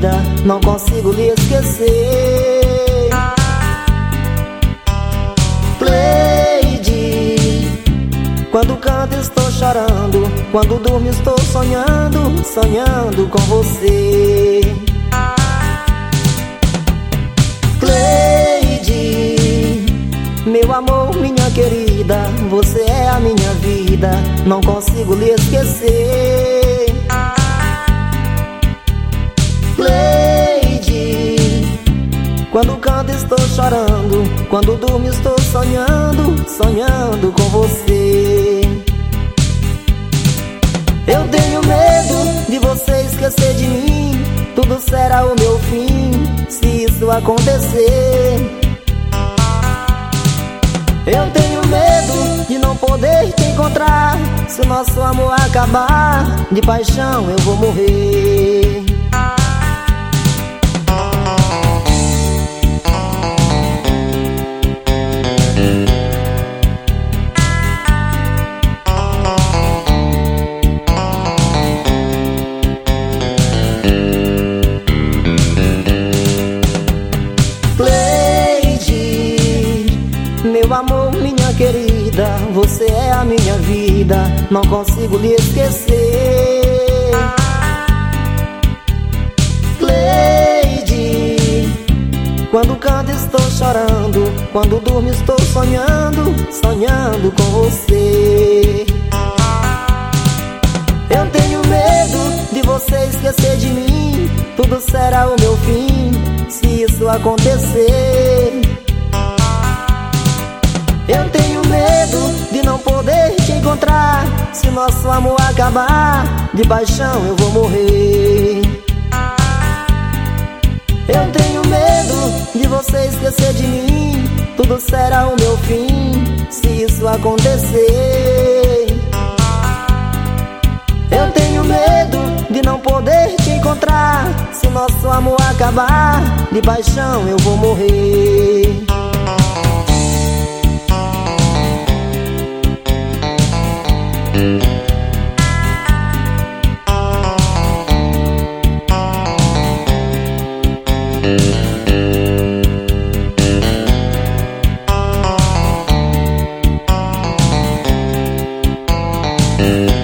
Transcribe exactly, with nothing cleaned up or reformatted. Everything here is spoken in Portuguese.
querida, não consigo lhe esquecer. Cleide, quando canto estou chorando, quando durmo estou sonhando, sonhando com você. Cleide, meu amor, minha querida, você é a minha vida, não consigo lhe esquecer. Cleide, quando canto estou chorando, quando durmo estou sonhando, sonhando com você. Eu tenho medo de você esquecer de mim, tudo será o meu fim se isso acontecer. Eu tenho medo de não poder te encontrar, se o nosso amor acabar, de paixão eu vou morrer. Meu amor, minha querida, você é a minha vida, não consigo lhe esquecer. Cleide, quando canto estou chorando, quando durmo estou sonhando, sonhando com você. Eu tenho medo de você esquecer de mim, tudo será o meu fim se isso acontecer. Eu tenho medo de não poder te encontrar, se nosso amor acabar, de paixão eu vou morrer. Eu tenho medo de você esquecer de mim, tudo será o meu fim se isso acontecer. Eu tenho medo de não poder te encontrar, se nosso amor acabar, de paixão eu vou morrer. Thank you.